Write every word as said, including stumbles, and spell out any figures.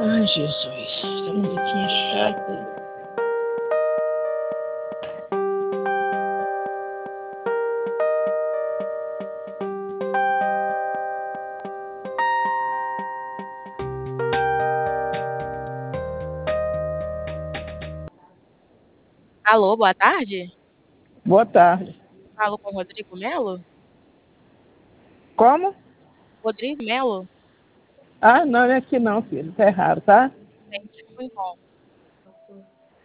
Ai, Jesus, essa musiquinha chata. Alô, boa tarde? Boa tarde. Falo com Rodrigo Melo? Como? Rodrigo Melo? Ah, não, não é aqui não, filho. Tá errado, tá? Gente, muito bom.